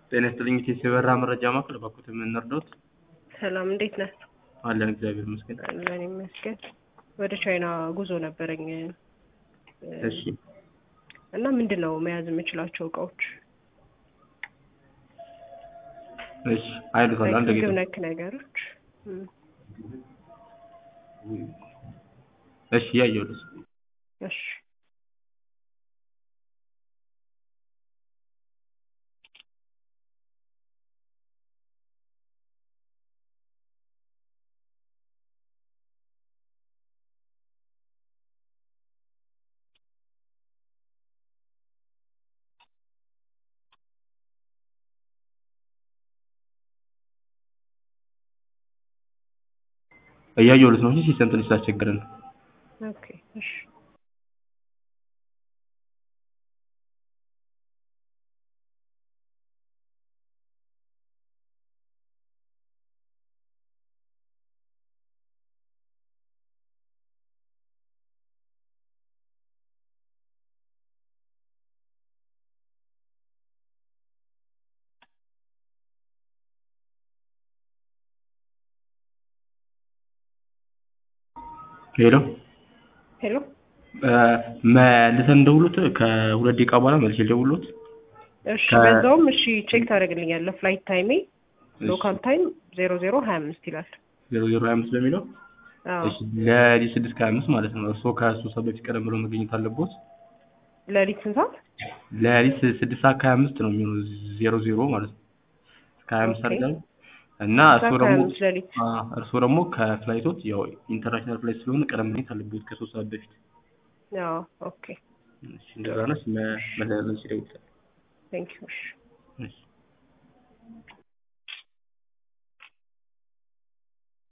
ጤና ይስጥልኝ የበራ መረጃ ማዕከል ባኩት የምንረዳዎት? ሰላም እንዴት ነህ? አለን እግዚአብሔር ይመስገን። አለን ይመስገን። ወደ ቻይና ጉዞ ነበረኝ እሺ እና ምንድነው መያዝ የምችላቸው እቃዎች? እሺ አይሉታል አንድ ምግብ ጊዜ ነክ ነገሮች እሺ ያየሁልሽ። እሺ እያየሁልሽ ነው እንጂ ሲስተም ትንሽ ስላስቸገረን ነው። ኦኬ እሺ ሄሎ ሄሎ መልሰን ደውሉት ከሁለት ደቂቃ በኋላ መልሼ ልደውልዎት። እሺ በዛውም እሺ ቼክ ታደርግልኛለህ? ፍላይት ታይሜ ሎካል ታይም 00:25 ይላል። 00:25 በሚለው አዎ እሺ ለሊት 6:25 ማለት ነው። እርስዎ ከ3 ሰዓት በፊት ቀደም ብለው መገኘት አለብዎት። ለሊት ስንት ሰዓት? ለሊት 6:25 ነው የሚሆነው 00 ማለት ነው። ከ25 ሰዓት ጋር እና እርስዎ ደግሞ ከፍላይቶት ያው ኢንተርናሽናል ፍላይት ስለሆነ ቀደም ብለው አለብዎት ከ3 ሰዓት በፊት። አዎ ኦኬ እሺ እንደዛ ነው። መልሼ እደውልልዎታለሁ። ቴንክ ዩ።